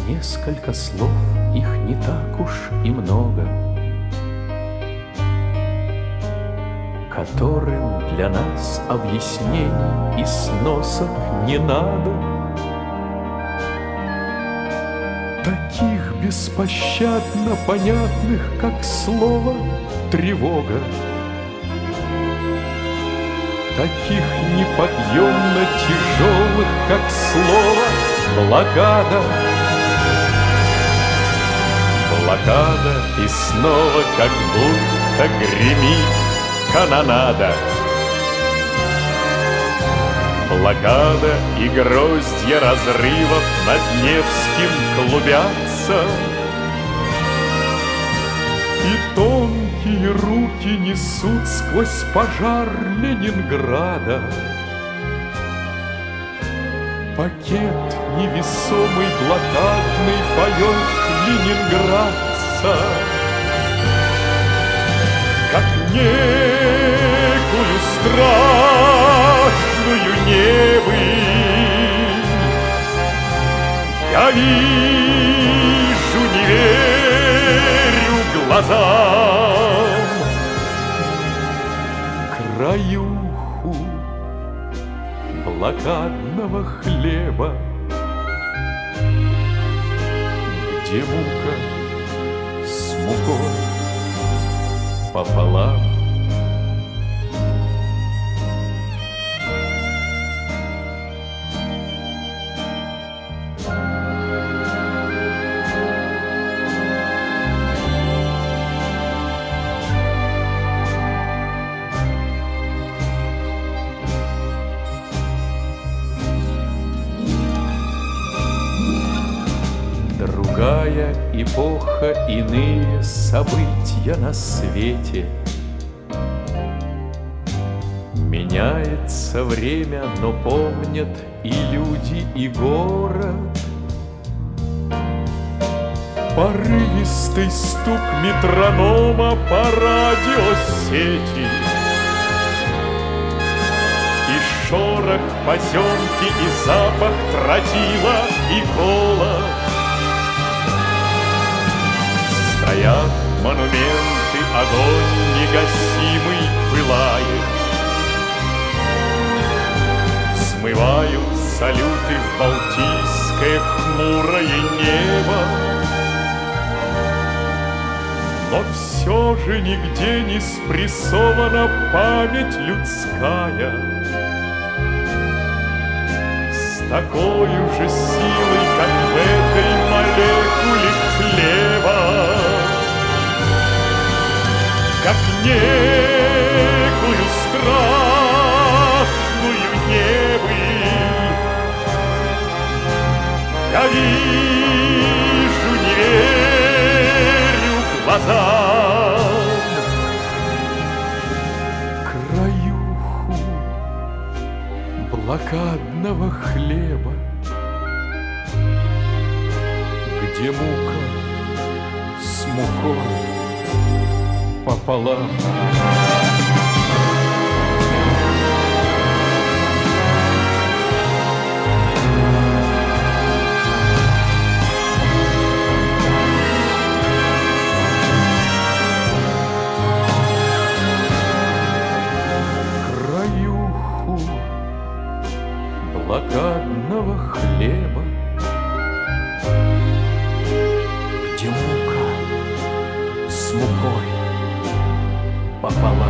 несколько слов, их не так уж и много, которым для нас объяснений и сносок не надо. Таких беспощадно понятных, как слово «тревога», таких неподъемно тяжелых, как слово «блокада». Блокада, и снова как будто гремит канонада. Блокада, и гроздья разрывов над Невским клубятся, и тонкие руки несут сквозь пожар Ленинграда пакет невесомый блокадный поет ленинградца, как некую страшную небыль. Я вижу, не верю глазам, краюху блокадного хлеба, где мука с мукой пополам. Другая эпоха, иные события на свете. Меняется время, но помнят и люди, и город. Порывистый стук метронома по радиосети и шорох поземки, и запах тротила, и голод. Стоят монументы, огонь негасимый пылает. Смывают салюты в балтийское хмурое небо. Но все же нигде не спрессована память людская с такой же силой, как в этой молекуле хлеба. Как некую страшную небыль я вижу, не верю глазам, краюху блокадного хлеба, где мука с мукой пополам. Краюху блокадного хлеба, где мука с мукой пополам.